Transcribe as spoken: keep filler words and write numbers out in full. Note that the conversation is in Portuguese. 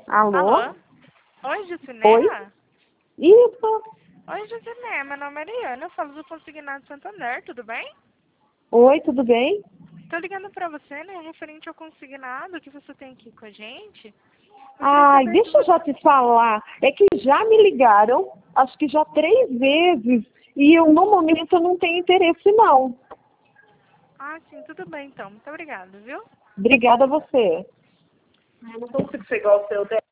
Alô? Alô? Oi, Juciné? Oi? Isso. Oi, Juciné. Meu nome é Ariana. Eu falo do Consignado Santander, tudo bem? Oi, tudo bem? Tô ligando pra você, né, referente ao consignado que você tem aqui com a gente. Eu queria Ai, saber se deixa eu você... já te falar. É que já me ligaram, acho que já três vezes, e eu, no momento, eu não tenho interesse, não. Ah, sim, tudo bem então. Muito obrigada, viu? Obrigada a você. Eu não consigo chegar ao seu